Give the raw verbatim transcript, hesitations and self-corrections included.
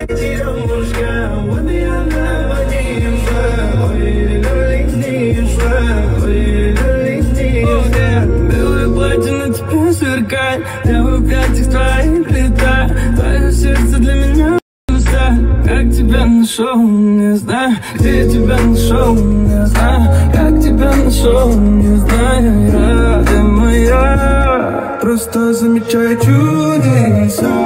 девушка, вот и она поднялась. Ой, лилинишка, ой, лилинишка. Белое платье на тебе сверкает, я в объятиях твоих летаю. Твое сердце для меня пусто. Как тебя нашел, не знаю. Где тебя нашел, не знаю. Как тебя нашел, не знаю. Я, ты моя. Просто замечаю чудеса.